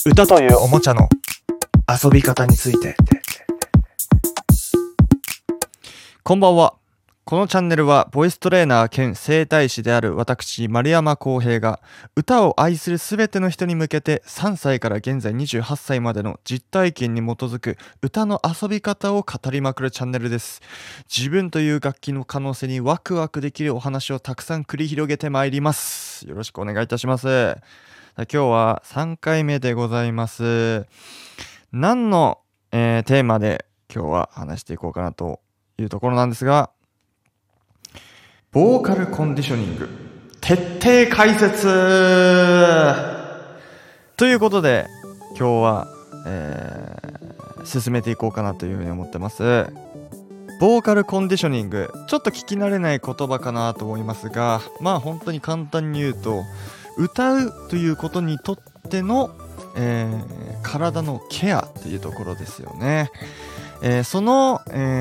歌というおもちゃの遊び方について。 こんばんは。このチャンネルはボイストレーナー兼整体師である私丸山康平が歌を愛するすべての人に向けて3歳から現在28歳までの実体験に基づく歌の遊び方を語りまくるチャンネルです。自分という楽器の可能性にワクワクできるお話をたくさん繰り広げてまいります。よろしくお願いいたします。今日は3回目でございます。何の、テーマで今日は話していこうかなというところなんですが、ボーカルコンディショニング徹底解説ということで今日は、進めていこうかなというふうに思ってます。ボーカルコンディショニング、ちょっと聞き慣れない言葉かなと思いますが、本当に簡単に言うと、歌うということにとっての、体のケアというところですよね。その、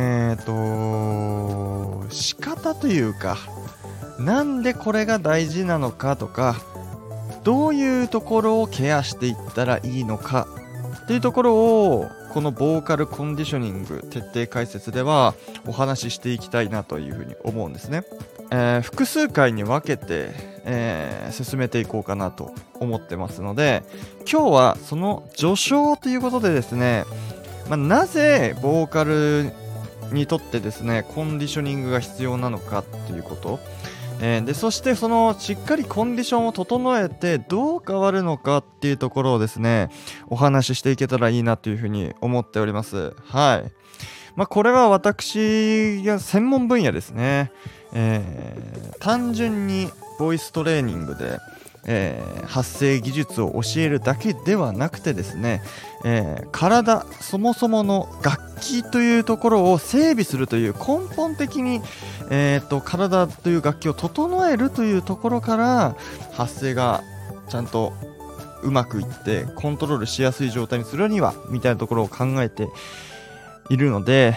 仕方というか、なんでこれが大事なのかとか、どういうところをケアしていったらいいのかというところをこのボーカルコンディショニング徹底解説ではお話ししていきたいなというふうに思うんですね。複数回に分けて、進めていこうかなと思ってますので、今日はその序章ということでですね、なぜボーカルにとってですねコンディショニングが必要なのかということ、でそしてそのしっかりコンディションを整えてどう変わるのかっていうところをですねお話ししていけたらいいなというふうに思っております。はい。これは私が専門分野ですね。単純にボイストレーニングで発声技術を教えるだけではなくてですね、体そもそもの楽器というところを整備するという根本的に、体という楽器を整えるというところから発声がちゃんとうまくいってコントロールしやすい状態にするにはみたいなところを考えているので、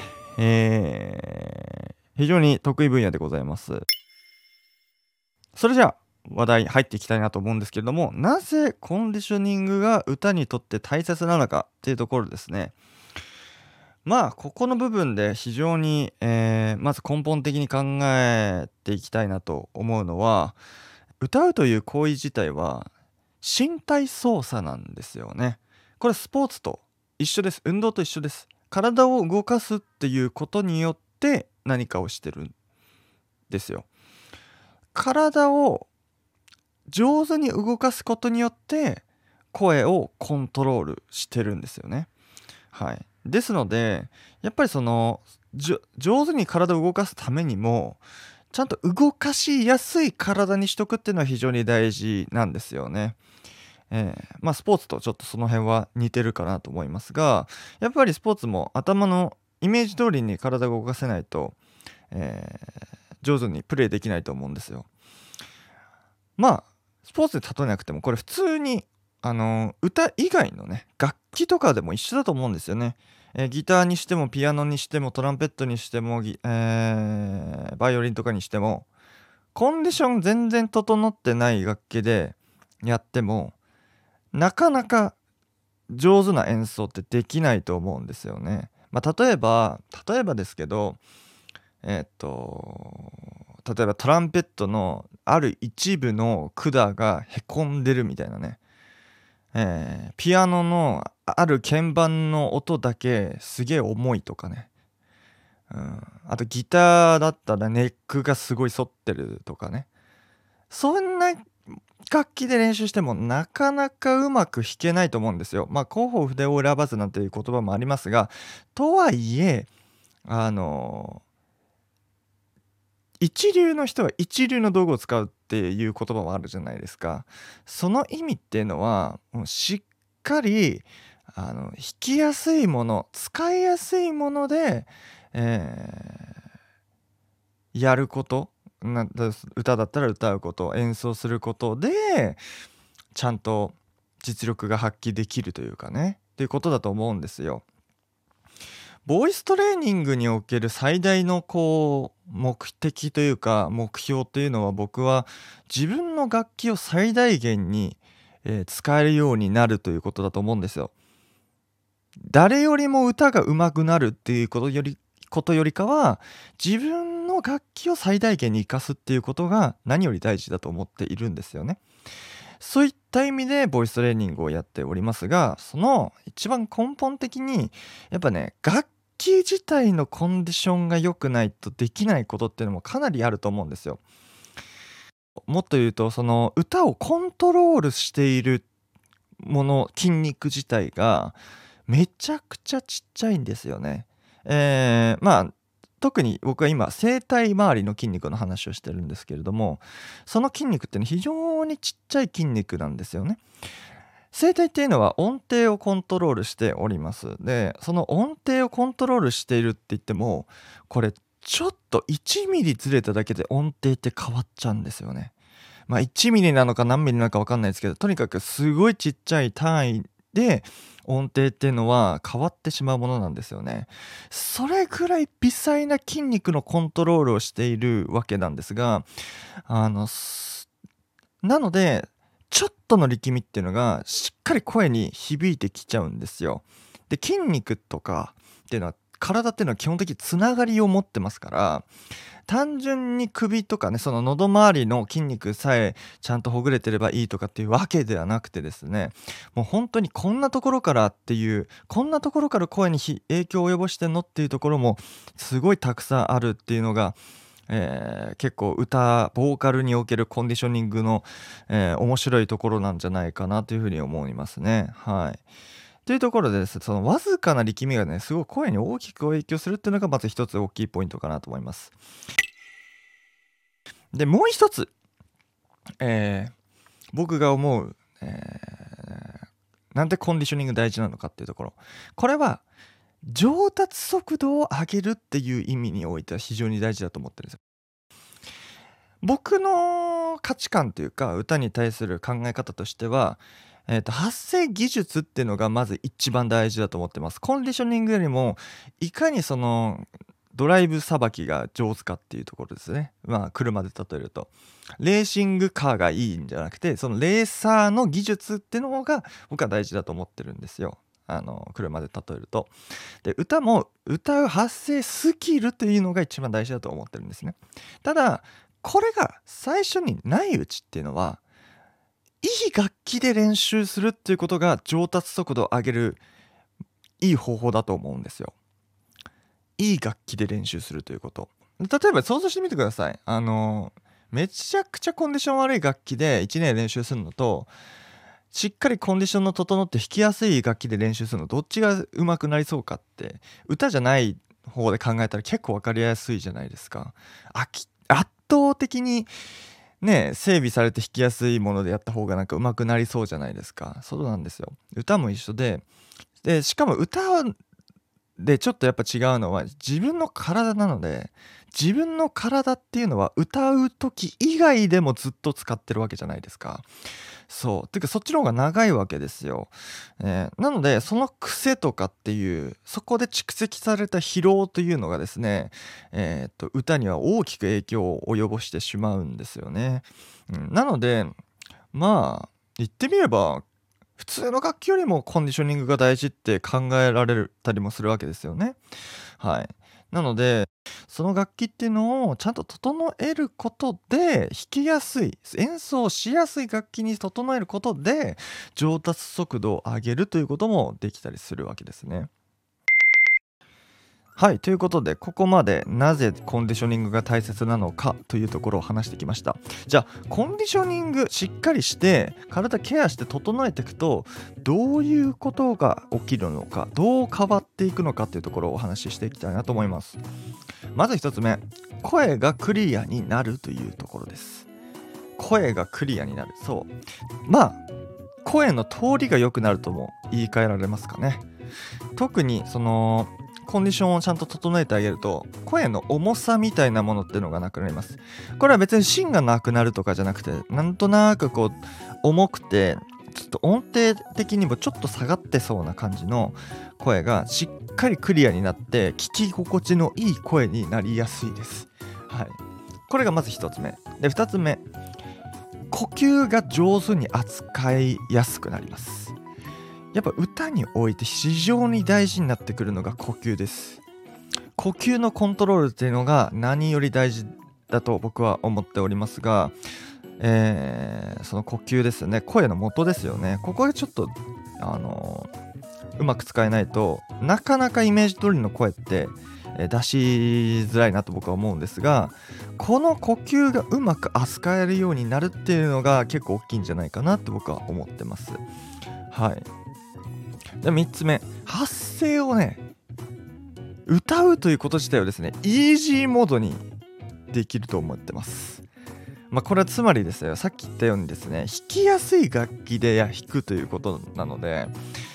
非常に得意分野でございます。それじゃあ話題入っていきたいなと思うんですけれども、なぜコンディショニングが歌にとって大切なのかっていうところですね。ここの部分で非常に、まず根本的に考えていきたいなと思うのは、歌うという行為自体は身体操作なんですよね。これスポーツと一緒です。運動と一緒です。体を動かすっていうことによって何かをしてるんですよ。体を上手に動かすことによって声をコントロールしてるんですよね。はい。ですのでやっぱりその上手に体を動かすためにもちゃんと動かしやすい体にしとくっていうのは非常に大事なんですよね。スポーツとちょっとその辺は似てるかなと思いますが、やっぱりスポーツも頭のイメージ通りに体を動かせないと、上手にプレーできないと思うんですよ。スポーツで例えなくてもこれ普通に歌以外のね楽器とかでも一緒だと思うんですよね。ギターにしてもピアノにしてもトランペットにしてもバイオリンとかにしてもコンディション全然整ってない楽器でやってもなかなか上手な演奏ってできないと思うんですよね。例えばですけど、例えばトランペットのある一部の管がへこんでるみたいなね、ピアノのある鍵盤の音だけすげえ重いとかね、あとギターだったらネックがすごい反ってるとかね、そんな楽器で練習してもなかなかうまく弾けないと思うんですよ。候補筆を選ばずなんていう言葉もありますが、とはいえ一流の人は一流の道具を使うっていう言葉もあるじゃないですか。その意味っていうのはもうしっかり弾きやすいもの、使いやすいもので、やること、歌だったら歌うこと、演奏することでちゃんと実力が発揮できるというかねっていうことだと思うんですよ。ボイストレーニングにおける最大の目的というか目標というのは、僕は自分の楽器を最大限に、 使えるようになるということだと思うんですよ。誰よりも歌が上手くなるっていうことよりかは、自分の楽器を最大限に活かすっていうことが何より大事だと思っているんですよね。そういった意味でボイストレーニングをやっておりますが、その一番根本的にやっぱね、楽器自体のコンディションが良くないとできないことっていうのもかなりあると思うんですよ。もっと言うと、その歌をコントロールしている筋肉自体がめちゃくちゃちっちゃいんですよね。特に僕は今声帯周りの筋肉の話をしてるんですけれども、その筋肉ってね、非常にちっちゃい筋肉なんですよね。声帯っていうのは音程をコントロールしております。で、その音程をコントロールしているって言っても、これちょっと1ミリずれただけで音程って変わっちゃうんですよね。1ミリなのか何ミリなのか分かんないですけど、とにかくすごいちっちゃい単位で音程っていうのは変わってしまうものなんですよね。それぐらい微細な筋肉のコントロールをしているわけなんですが、なので、ちょっとの力みっていうのがしっかり声に響いてきちゃうんですよ。で、筋肉とかっていうのは、体っていうのは基本的につながりを持ってますから、単純に首とかね、その喉周りの筋肉さえちゃんとほぐれてればいいとかっていうわけではなくてですね、もう本当にこんなところから声に影響を及ぼしてんのっていうところもすごいたくさんあるっていうのが、結構ボーカルにおけるコンディショニングの、面白いところなんじゃないかなというふうに思いますね。はい。というところでですね、そのわずかな力みがね、すごい声に大きく影響するっていうのがまず一つ大きいポイントかなと思います。で、もう一つ、僕が思う、なんでコンディショニング大事なのかっていうところ。これは上達速度を上げるっていう意味においては非常に大事だと思ってるんですよ。僕の価値観というか、歌に対する考え方としては、発声技術っていうのがまず一番大事だと思ってます。コンディショニングよりも、いかにそのドライブさばきが上手かっていうところですね。車で例えると。レーシングカーがいいんじゃなくて、そのレーサーの技術っていうのが僕は大事だと思ってるんですよ。車で例えると。で、歌も歌う発声スキルというのが一番大事だと思ってるんですね。ただ、これが最初にないうちっていうのは、いい楽器で練習するっていうことが上達速度を上げるいい方法だと思うんですよ。いい楽器で練習するということ。例えば想像してみてください。めちゃくちゃコンディション悪い楽器で1年練習するのと、しっかりコンディションの整って弾きやすい楽器で練習するの、どっちが上手くなりそうかって、歌じゃない方で考えたら結構分かりやすいじゃないですか。圧倒的にね、整備されて弾きやすいものでやった方がなんか上手くなりそうじゃないですか。そうなんですよ。歌も一緒で、しかも歌でちょっとやっぱ違うのは自分の体なので、自分の体っていうのは歌う時以外でもずっと使ってるわけじゃないですか。てかそっちの方が長いわけですよ。なのでその癖とかっていうそこで蓄積された疲労というのがですね、歌には大きく影響を及ぼしてしまうんですよね。なので言ってみれば普通の楽器よりもコンディショニングが大事って考えられたりもするわけですよね。はい。なので、その楽器っていうのをちゃんと整えることで、弾きやすい、演奏しやすい楽器に整えることで、上達速度を上げるということもできたりするわけですね。はい、ということでここまでなぜコンディショニングが大切なのかというところを話してきました。じゃあコンディショニングしっかりして体ケアして整えていくとどういうことが起きるのか、どう変わっていくのかというところをお話ししていきたいなと思います。まず一つ目、声がクリアになるというところです。声がクリアになる。声の通りが良くなるとも言い換えられますかね。特にそのコンディションをちゃんと整えてあげると声の重さみたいなものっていうのがなくなります。これは別に芯がなくなるとかじゃなくて、なんとなくこう重くてちょっと音程的にもちょっと下がってそうな感じの声がしっかりクリアになって聞き心地のいい声になりやすいです。はい。これがまず一つ目で、二つ目、 呼吸が上手に扱いやすくなります。やっぱ歌において非常に大事になってくるのが呼吸です。呼吸のコントロールっていうのが何より大事だと僕は思っておりますが、その呼吸ですよね。声の元ですよね。ここがちょっとうまく使えないとなかなかイメージ通りの声って出しづらいなと僕は思うんですが、この呼吸がうまく扱えるようになるっていうのが結構大きいんじゃないかなって僕は思ってます。はい。で3つ目、発声をね、歌うということ自体をですね、イージーモードにできると思ってます。これはつまりですよ、さっき言ったようにですね、弾きやすい楽器で弾くということなので、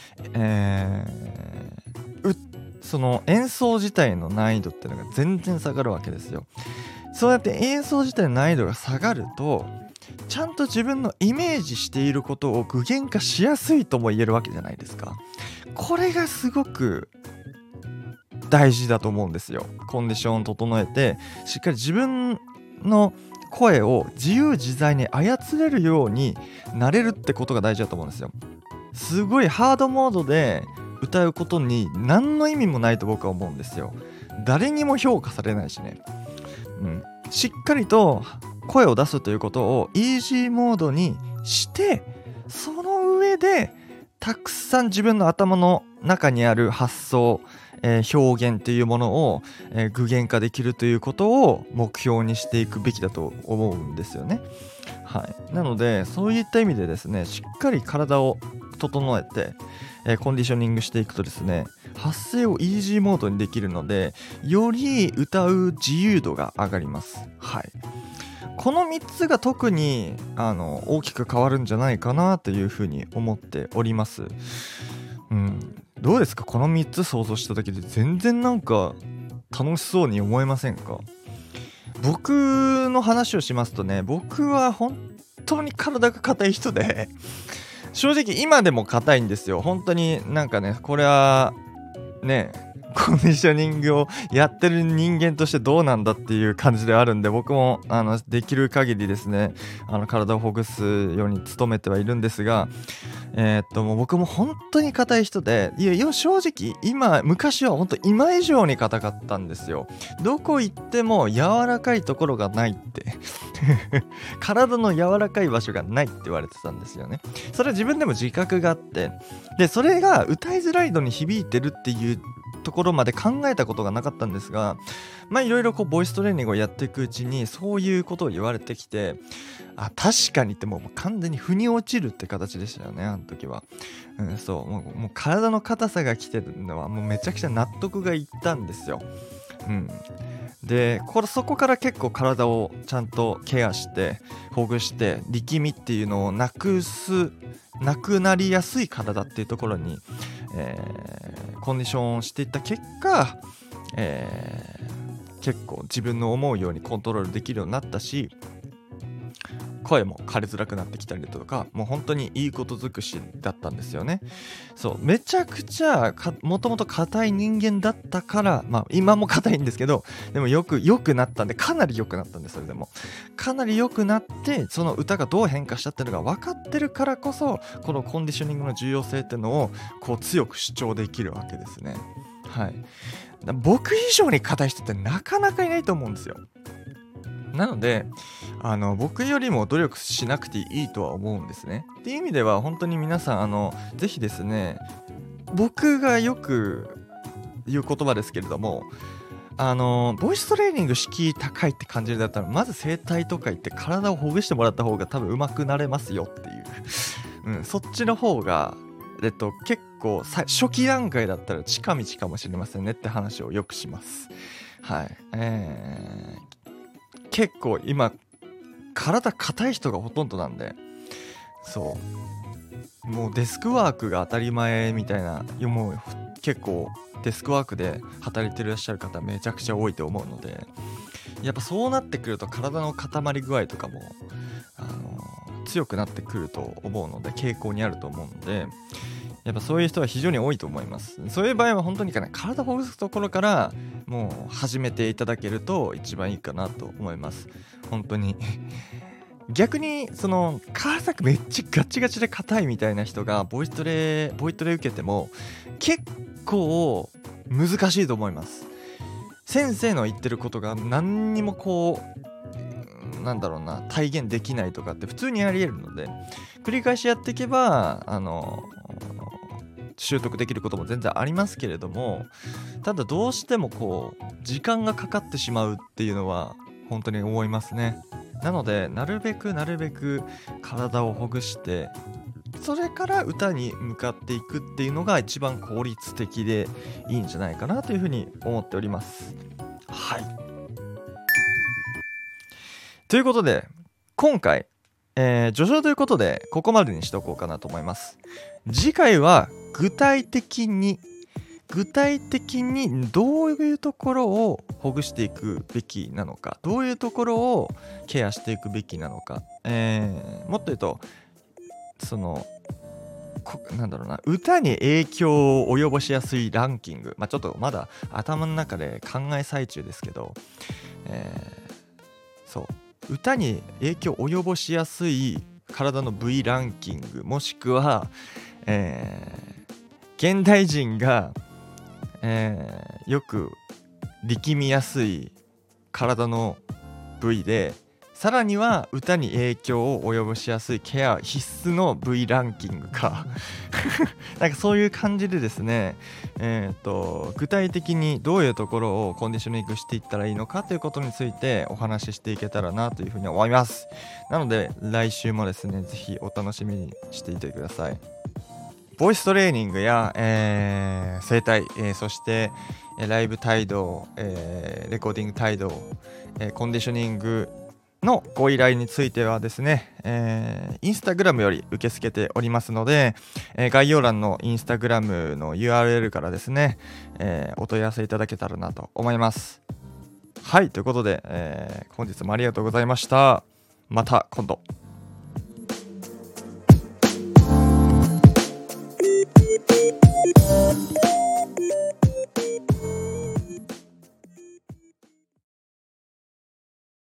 その演奏自体の難易度っていうのが全然下がるわけですよ。そうやって演奏自体の難易度が下がると、ちゃんと自分のイメージしていることを具現化しやすいとも言えるわけじゃないですか。これがすごく大事だと思うんですよ。コンディションを整えて、しっかり自分の声を自由自在に操れるようになれるってことが大事だと思うんですよ。すごいハードモードで歌うことに何の意味もないと僕は思うんですよ。誰にも評価されないしね。しっかりと声を出すということをイージーモードにして、その上でたくさん自分の頭の中にある発想、表現というものを、具現化できるということを目標にしていくべきだと思うんですよね。はい。なのでそういった意味でですね、しっかり体を整えて、コンディショニングしていくとですね、発声をイージーモードにできるので、より歌う自由度が上がります。はい。この3つが特に大きく変わるんじゃないかなというふうに思っております。どうですか？この3つ想像しただけで全然なんか楽しそうに思えませんか？僕の話をしますとね、僕は本当に体が硬い人で正直今でも硬いんですよ。本当になんかね、これはね、コンディショニングをやってる人間としてどうなんだっていう感じであるんで、僕もできる限りですね、体をほぐすように努めてはいるんですが、もう僕も本当に硬い人で、正直昔は本当今以上に硬かったんですよ。どこ行っても柔らかいところがないって体の柔らかい場所がないって言われてたんですよね。それは自分でも自覚があって、でそれが歌いづらいのに響いてるっていうところまで考えたことがなかったんですが、いろいろボイストレーニングをやっていくうちにそういうことを言われてきて、確かにってもう完全に腑に落ちるって形でしたよね、あの時は。そうもう体の硬さが来てるのはもうめちゃくちゃ納得がいったんですよ。でそこから結構体をちゃんとケアしてほぐして力みっていうのをなくなりやすい体っていうところに、コンディションをしていった結果、結構自分の思うようにコントロールできるようになったし、声も枯れづらくなってきたりとか、もう本当にいいこと尽くしだったんですよね。そうめちゃくちゃもともと硬い人間だったから、今も硬いんですけど、でも良くなったんで、かなり良くなったんで、それでもかなり良くなって、その歌がどう変化したっていうのが分かってるからこそ、このコンディショニングの重要性っていうのをこう強く主張できるわけですね。はい。僕以上に硬い人ってなかなかいないと思うんですよ。なので僕よりも努力しなくていいとは思うんですね。っていう意味では本当に皆さんぜひですね、僕がよく言う言葉ですけれども、ボイストレーニング敷居高いって感じだったら、まず整体とか行って体をほぐしてもらった方が多分上手くなれますよっていう、そっちの方が結構初期段階だったら近道かもしれませんねって話をよくします。はい。結構今体硬い人がほとんどなんで、もうデスクワークが当たり前みたいな、もう結構デスクワークで働いてらっしゃる方めちゃくちゃ多いと思うので、やっぱそうなってくると体の固まり具合とかも強くなってくると思うので、傾向にあると思うので、やっぱそういう人は非常に多いと思います。そういう場合は本当に体をほぐすところからもう始めていただけると一番いいかなと思います。本当に逆にその体めっちゃガチガチで硬いみたいな人がボイトレ受けても結構難しいと思います。先生の言ってることが何にも体現できないとかって普通にありえるので、繰り返しやっていけば習得できることも全然ありますけれども、ただどうしても時間がかかってしまうっていうのは本当に思いますね。なのでなるべく体をほぐして、それから歌に向かっていくっていうのが一番効率的でいいんじゃないかなというふうに思っております。はい。ということで今回、序章ということでここまでにしておこうかなと思います。次回は具体的にどういうところをほぐしていくべきなのか、どういうところをケアしていくべきなのか、もっと言うと歌に影響を及ぼしやすいランキング、ちょっとまだ頭の中で考え最中ですけど、歌に影響を及ぼしやすい体の部位ランキング、もしくは、現代人が、よく力みやすい体の部位で、さらには歌に影響を及ぼしやすいケア必須の部位ランキングかなんかそういう感じでですね、具体的にどういうところをコンディショニングしていったらいいのかということについてお話ししていけたらなというふうに思います。なので来週もですね、ぜひお楽しみにしていてください。ボイストレーニングや、声帯、そしてライブ帯同、レコーディング帯同、コンディショニングのご依頼についてはですね、インスタグラムより受け付けておりますので、概要欄のインスタグラムの URL からですね、お問い合わせいただけたらなと思います。はい、ということで、本日もありがとうございました。また今度。